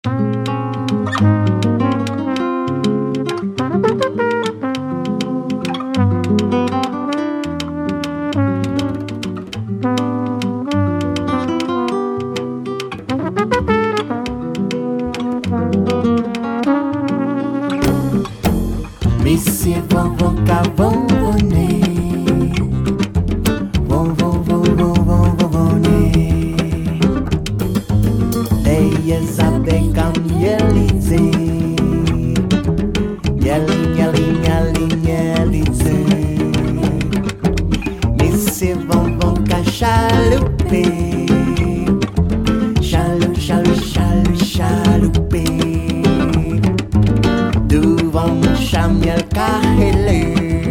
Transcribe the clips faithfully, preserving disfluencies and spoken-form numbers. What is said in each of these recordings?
Messieurs vont vont qu'à vont vonner, vont vont vont vont vont vont vonner. Deyes avec un mielisé, mieli mieli mieli mielisé. Messieurs vont vont qu'à chalouper, chalou chalou chalou chalouper. Devant Chamiel Kahele,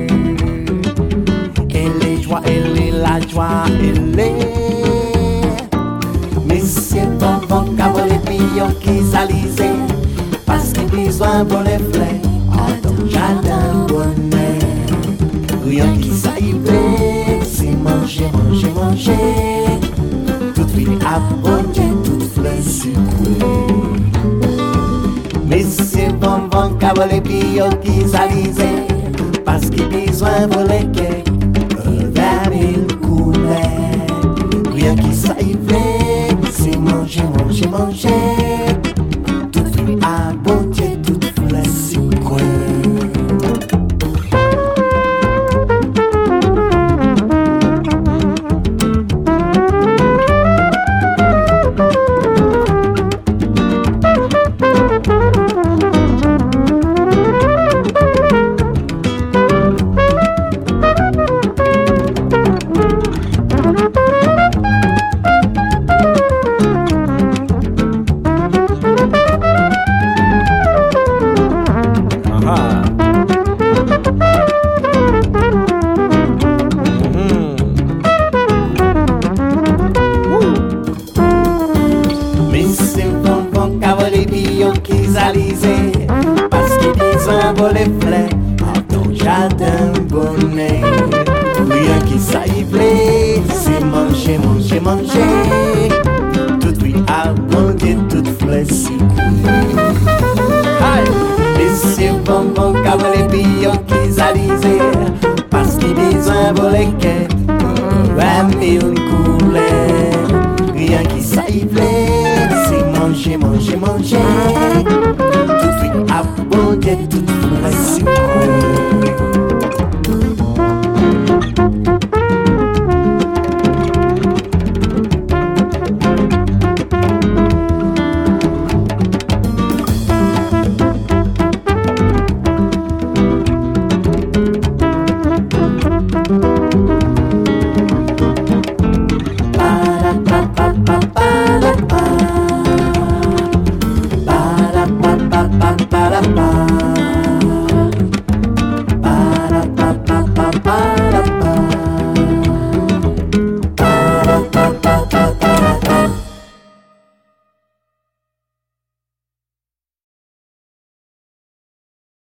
elle est joie, elle est la joie, elle est. Messieurs vont vont cavaler pions qui s'alisent, parce qu'ils besoin pour les fleurs, en ton jardin bonnet. Rien qui s'aille, c'est manger, manger, manger. Toute ville abonnée, toute fleur sucrée. Messieurs vont vont cavaler pions qui s'alisent, parce qu'ils besoin pour les quais, vers mille couleurs. Rien qui s'aille, c'est manger, manger, manger. Toute vie à beauté, toute fleur sucrée. Parce qu'ils besoin pour les fleurs, en ton jardin bonnet. Rien qui s'aille, c'est manger, manger, manger. Toute vie abondée, toute fleur sucrée. Messieurs vont vont cavaler pions qui s'alisent, parce qu'ils besoin pour les quêtes, vingt mille couleurs. Rien qui s'aille, c'est manger, manger, manger.